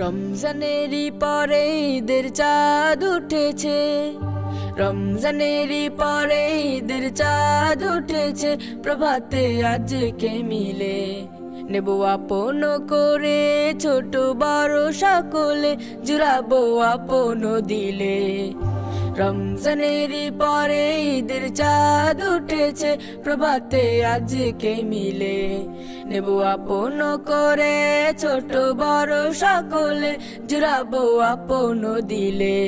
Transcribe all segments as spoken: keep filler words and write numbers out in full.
রমজানেরই পরে ঈদের চাঁদ উঠেছে, রমজানেরই পরে ঈদের চাঁদ উঠেছে। প্রভাতে আজকে মিলে নেব আপন করে, ছোট বড় সকলে জুড়াবো আপন দিলে। রমজানেরই পরে ঈদের চাঁদ উঠেছে, প্রভাতে আজকে মিলে নেব আপন করে, ছোট বড় সকলে জুড়াবো আপন দিলে।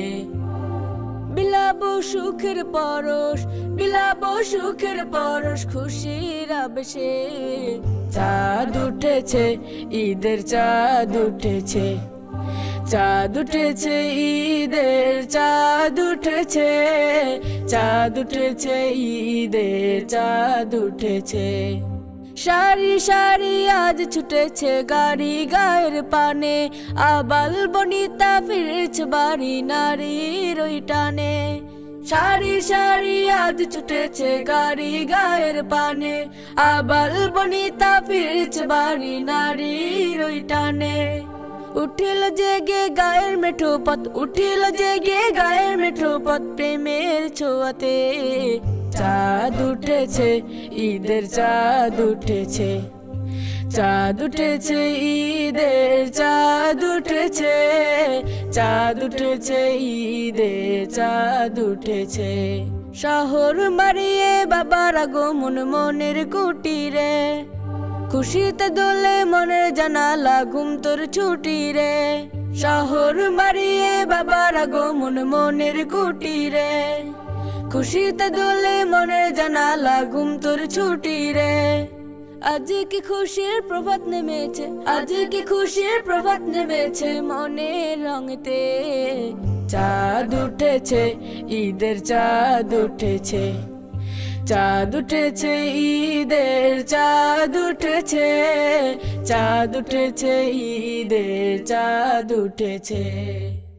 বিলাবো সুখের পরশ, বিলাবো সুখের পরশ, খুশির আবেশে। চাঁদ উঠেছে, ঈদের চাঁদ উঠেছে, চাঁদ উঠেছে, ঈদের চাঁদ উঠেছে, চাঁদ উঠেছে, ঈদের চাঁদ উঠেছে। সারি সারি আজ ছুটেছে গাড়ি গায়ের পানে, আবাল বনিতা ফিরেছে বাড়ি নারীর ওই টানে। সারি সারি আজ ছুটেছে গাড়ি গায়ের পানে, আবাল বনিতা ফিরেছে বাড়ি নারীর ওই টানে। উঠিল জেগে গায়ের মেঠো পথ, উঠিল জেগে গায়ের মেঠো পথ, প্রেমের ছোঁয়াতে। চাঁদ উঠেছে, ঈদের চাঁদ উঠেছে, চাঁদ উঠেছে, ঈদের চাঁদ উঠেছে, চাঁদ উঠেছে, ঈদের চাঁদ উঠেছে। শহর মারিয়ে বাবার আগমন মনের কুটিরে, খুশিতে দোলে মনের জানালা ঘুম তোর ছুটি রে। শহর মারিয়ে বাবার আগমন মনের কুটিরে, খুশিতে দোলে মনের জানালা ঘুম তোর ছুটি রে। আজ কি খুশির প্রভাত নেমেছে, আজ কি খুশির প্রভাত নেমেছে মনের রঙেতে। চাঁদ উঠেছে, ঈদের চাঁদ উঠেছে, চাঁদ উঠেছে, ঈদের চাঁদ উঠেছে, চাঁদ উঠেছে, ঈদের চাঁদ উঠেছে।